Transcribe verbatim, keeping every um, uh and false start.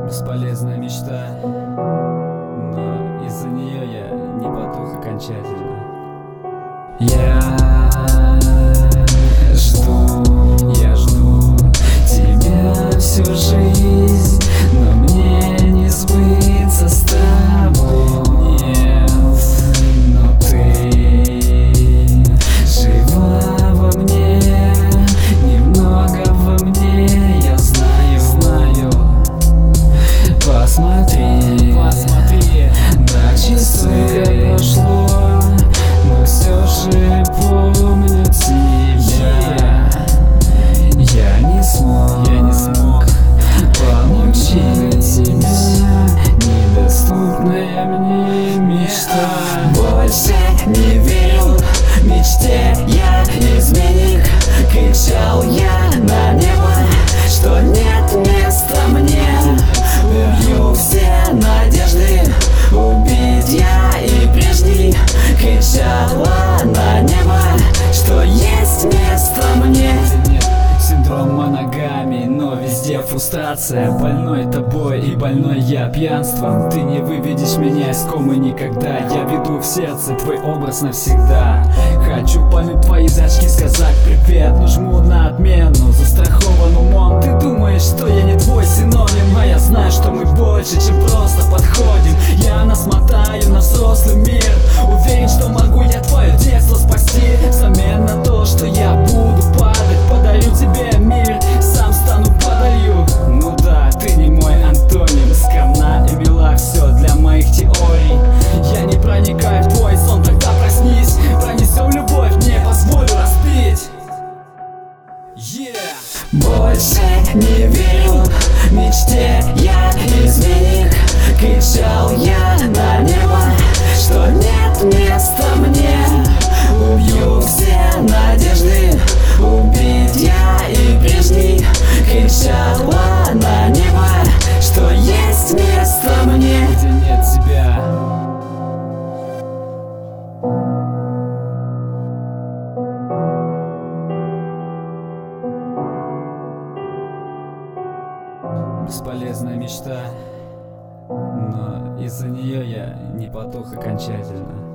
Бесполезная мечта, но из-за нее я не потух окончательно. Я жду, я жду тебя всю жизнь, но мне не сбыться с тобой. Нет, но ты жива во мне, немного во мне, я знаю, знаю. Посмотри, посмотри на часы прошло, но все же помню тебя. Я не смог, я не смог получить тебя, недоступная мне мечта. Больше не верил мечте, я изменник. Кричал я на небо, что нет места мне. Убью все надежды, убить я и прежний. Кричала на небо, что есть место мне. Синдром моногамии, но везде фрустрация. Больной тобой и больной я пьянством. Ты не выведешь меня из комы никогда. Я веду в сердце твой образ навсегда. Хочу пальнуть твои зрачки, сказать привет, но жму на отмену, застрахован умом. Ты думаешь, что я не твой синоним, а я знаю, что мы больше, чем просто подходим. Я насмотаю на взрослый мир, уверен, что могу я твое детство спасти. Взамен на то, что я буду падать, подарю тебе мир, сам стану падалью. Ну да, ты не мой антоним, скромна и мила, все для моих теорий. Я не проникаю в твой сон, тогда проснись, пронесем любовь, не позволю разбить. Yeah. Больше не верил мечте, я изменник. Кричал я на небо, что нет места мне. Убью все надежды, убить я и прежний. Кричала на небо, что есть место мне. Где нет тебя. Бесполезная мечта, но из-за нее я не потух окончательно.